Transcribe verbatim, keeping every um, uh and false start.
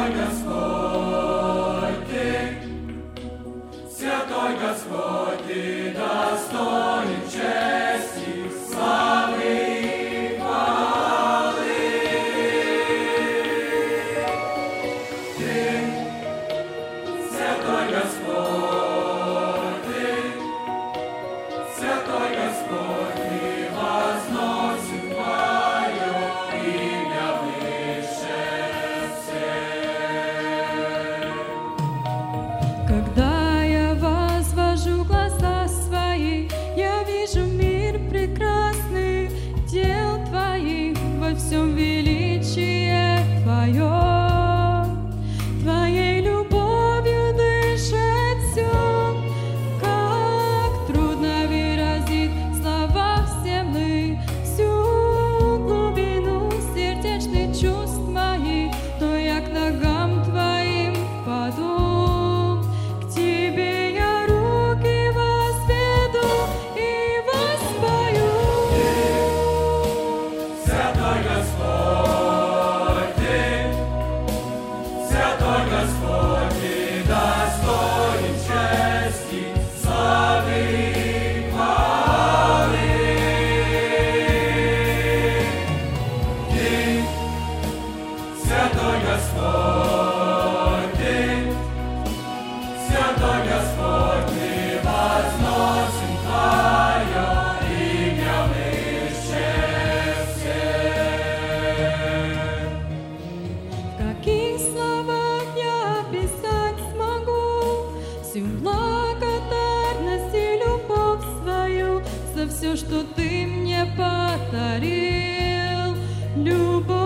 Святой Господь Ты, Святой Господь Ты, достоин чести, славы и хвалы. Ты, Святой Господь Ты, Святой Господь Ты, возносим Твое имя выше всех. Когда я возвожу глаза свои, я вижу мир прекрасный дел Твоих, во всем величие Твое. Твоей любовью дышит все, как трудно выразить в словах земных всю глубину сердечных чувств моих, но я к ногам Твоим паду, к Тебе я руки возведу и воспою. Святой Господь Ты, Святой Господь Ты, достоин чести, славы и хвалы. Ты, Святой Господь Ты, Святой Господь Ты, возносим Твое имя выше всех. В каких словах я описать смогу всю благодарность и любовь свою за все, что Ты мне подарил? Любовь